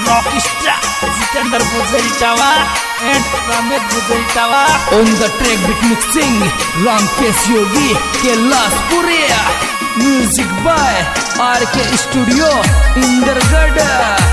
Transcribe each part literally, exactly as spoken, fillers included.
rockstar Jitendra Bujari-Tawa and Ramesh Bujari-Tawa. On the track beat mixing Ramkesh Yogi Kailash Puria. Music by R K Studio Indergad.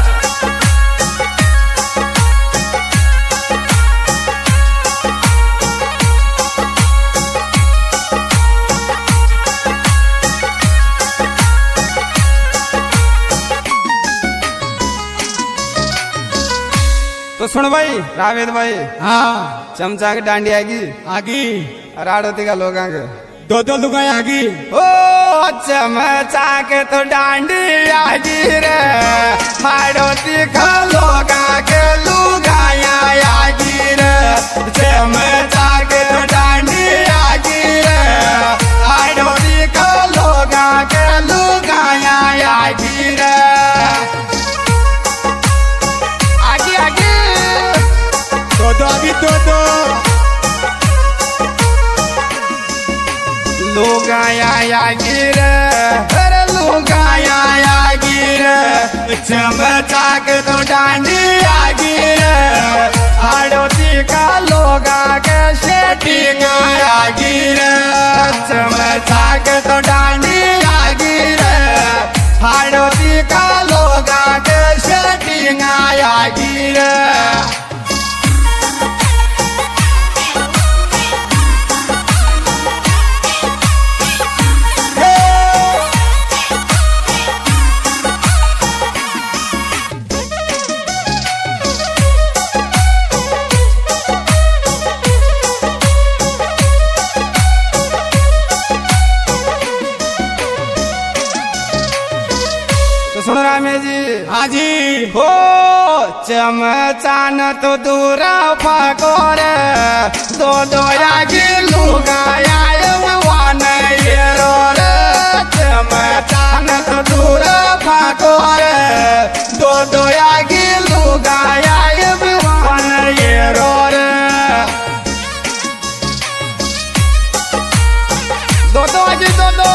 तो सुन भाई रावेद भाई। हाँ चमचा के डांडी आगी आगी राड़ोती का लोग आगे दो दो लुगाई आगी। ओ चमचा के तो डांडी आगी रे हाड़ोती का लोग आगे लुगाया आगी रे। चमचा के तो डांडी आगी रे हाड़ोती का लोग आगे लुगाया आगी रे। दो दो आगी दो दो लोग आया या गिर अरे लोग आया या गिर चमचा के तो डांडी आ गिर हाड़ोती का लोग आके सेटिंग आ गिर चमचा के तो डांडी आ गिर हाड़ोती का लोग आके सेटिंग आ गिर। सुन रामे जी। हाँ जी हो चमचा न तो दूर फाको रे दो दो आगी लुगाया वन ये रो रे। चमचा न तो दूर फाको रे दो दो आगी लुगाया वन ये रो रे। दो दो आगी दो दो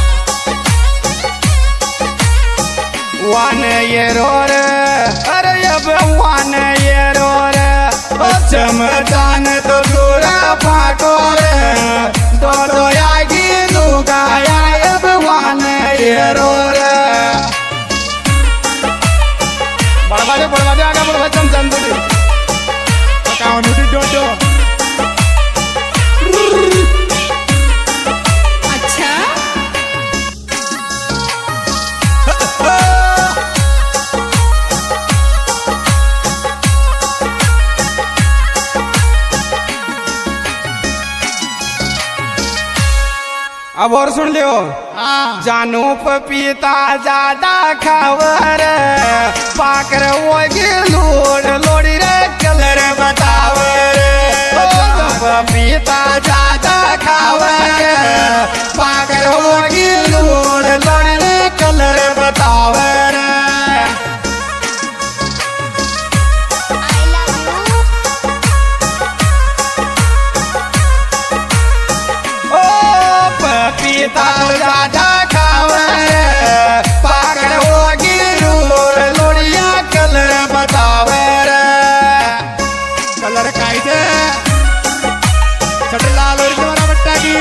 वन ये रो रे अरे अब वन ये रो रे। चमचान तो दूर फाको रे दो दो आगी लुगाया अब वन ये रो रे। बड़वा दे बड़वा दे आगे बड़वा चमचान दो दे पकाओ नूटी दो दो अब और सुन लियो। हाँ जानू पपीता ज्यादा खावर पाकर वो लोड लोड़ी रे कलर बतावर। पपीता ज्यादा खावर पाकर वो लोड लोड़ी रे कलर बतावर। पपीता ज्यादा खावर पाकर होगी रूर लोड़िया कलर बतावर। कलर काई थे चट लाल और जवाना बट्टा की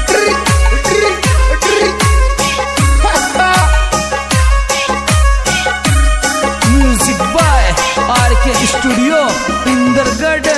Music by R K Studio Indergad.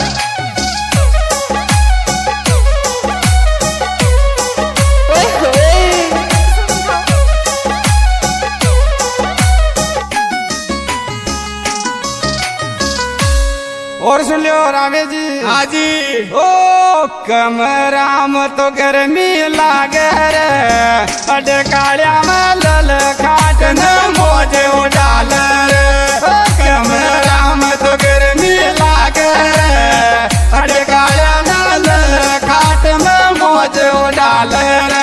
और सुन लियो रामे जी। हाँ जी ओ कमरा में तो गर्मी लागे रे अडकालिया में लल खाट न मौज उड़ाल रे। कमरा में तो गर्मी लागे रे अडकालिया में लल खाट में मौज उड़ाल रे।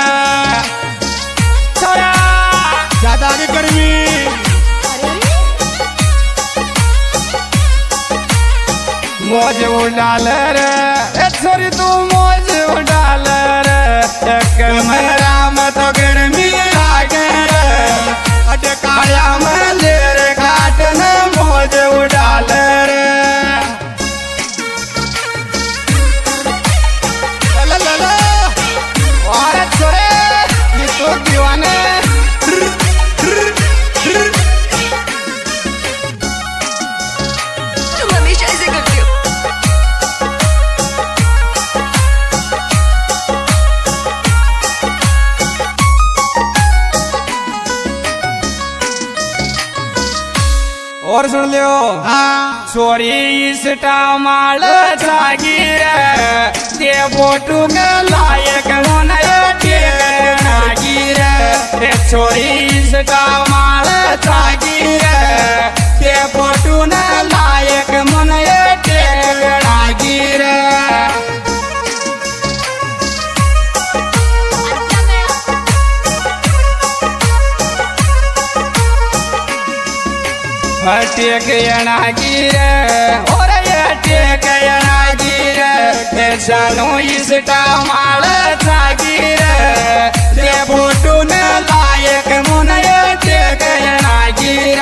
ज्यादा आगे गर्मी मौज उड़ाल रे छोरी तू मौज उड़ाल रे। कमरा में तो गर्मी लागे रे अडकालिया में लेर घाट न मौज और सुन लियो हाँ छोरी इसटा माल जागीर ते बोटू के लायक होना टेकनागीर छोरी इसटा माल जागीर ते बोटू ने लायक मन टेकनागीर टेक यनागीर और टेक यनागीर जानो इसटा माल जागीर ते बोटू ने लायक मुन टेक यनागीर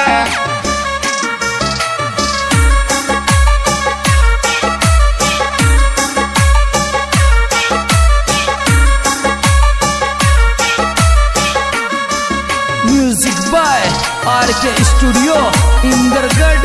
music by R K studio Indergarh.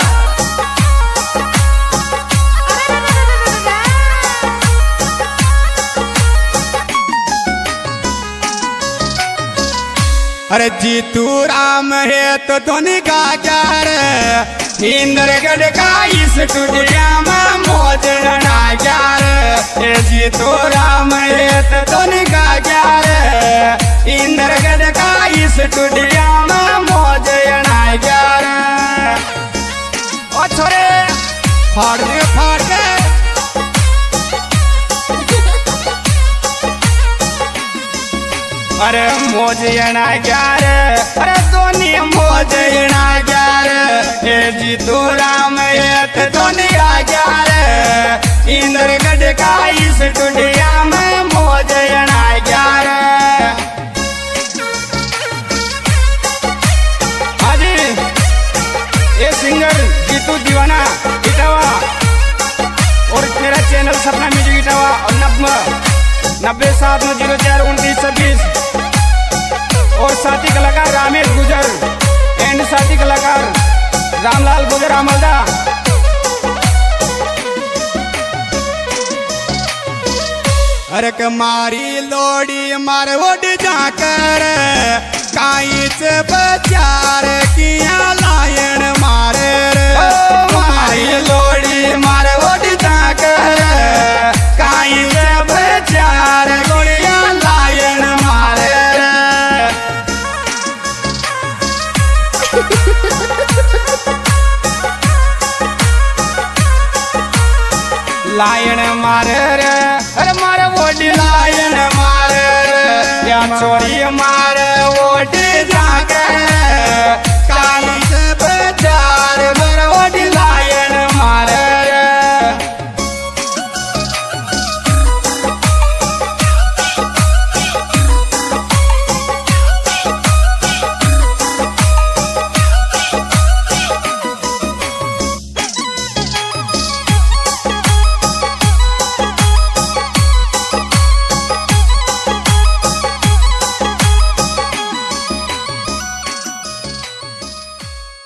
अरे जीतू राम है तो धोनी का प्यार इंद्रगढ़ का इस स्टूडियो में मौज नाचार जीतू राम है तो धोनी का प्यार इंद्रगढ़ का इस स्टूडियो में मौज नाचार ओ छोरे फाड़ दे फाड़ दे अरे मौज ना ग्यार अरे दोनी मौज ना ग्यार ए जीतू राम एक दोनी ग्यार इंद्रगढ़ का इस स्टूडियो में मौज ना ग्यार हाजी ये सिंगर जीतू दीवाना इटावा और मेरा चैनल सपना म्यूजिक इटावा और नब्बे नब्बे सात नौ जीरो चार उनतीस छब्बीस और साथी कलाकार रामेश गुजर एंड साथी कलाकार रामलाल गुजर अमलदा। अरे कमारी लोड़ी मार उड़ जाकर काईच बचार किया लायन मारे रे मारी लोड़ी मार उड़ जाकर काईच बचार गोड़िया लायन मारे रे लायन मारे रे अरे मारे वोडी लायन मारे रे या चोरी मार